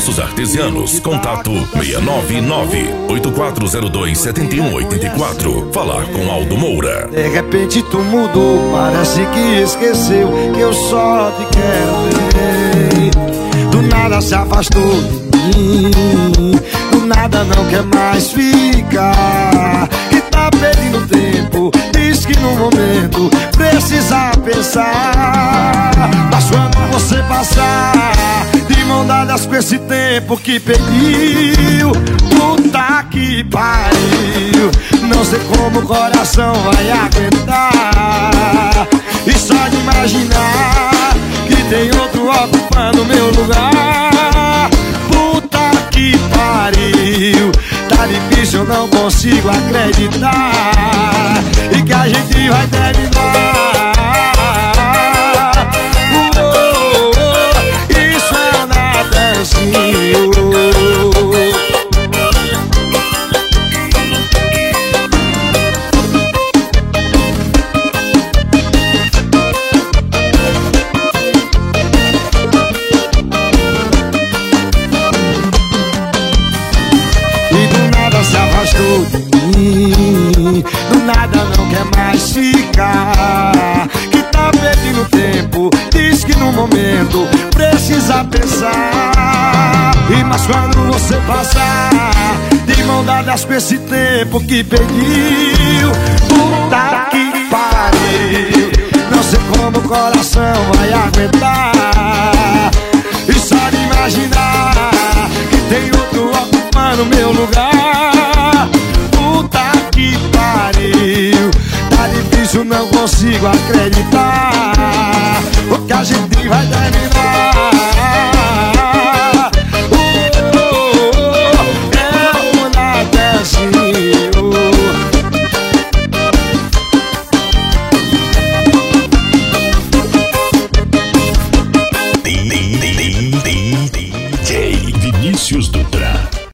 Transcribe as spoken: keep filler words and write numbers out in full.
Aços Artesianos. Contato seis nove nove, oito quatro zero dois, sete um oito quatro. Falar com Aldo Moura. De repente tu mudou, parece que esqueceu que eu só te quero ver. Do nada se afastou de mim, do nada não quer mais ficar. Que tá perdendo tempo, diz que no momento precisa pensar. Mas quando você passar de mão dadas com esse tempo que pediu, puta que pariu, não sei como o coração vai aguentar. E só de imaginar que tem outro ocupando meu lugar, puta que pariu, tá difícil, eu não consigo acreditar e que a gente vai terminar. Oh, oh, oh, isso é nada assim. Se afastou de mim, do nada não quer mais ficar. Que tá perdendo tempo, diz que no momento precisa pensar. E mas quando você passar de mão dadas com esse tempo que pediu, puta que pariu, não sei como o coração vai aguentar. E só de imaginar que tem outro ocupando meu lugar, puta que pariu, tá difícil, não consigo acreditar o que a gente